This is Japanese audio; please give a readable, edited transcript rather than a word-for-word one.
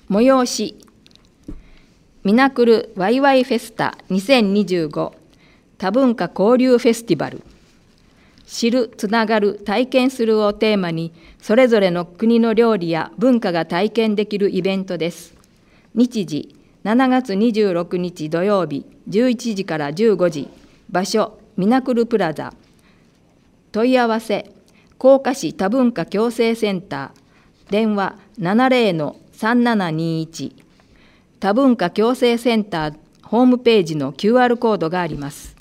催しミナクルワイワイフェスタ2025多文化交流フェスティバル、知る、つながる、体験するをテーマに、それぞれの国の料理や文化が体験できるイベントです。日時7月26日土曜日11時から15時、場所ミナクルプラザ。問い合わせ甲賀市多文化共生センター、電話70-3721、多文化共生センターホームページの QR コードがあります。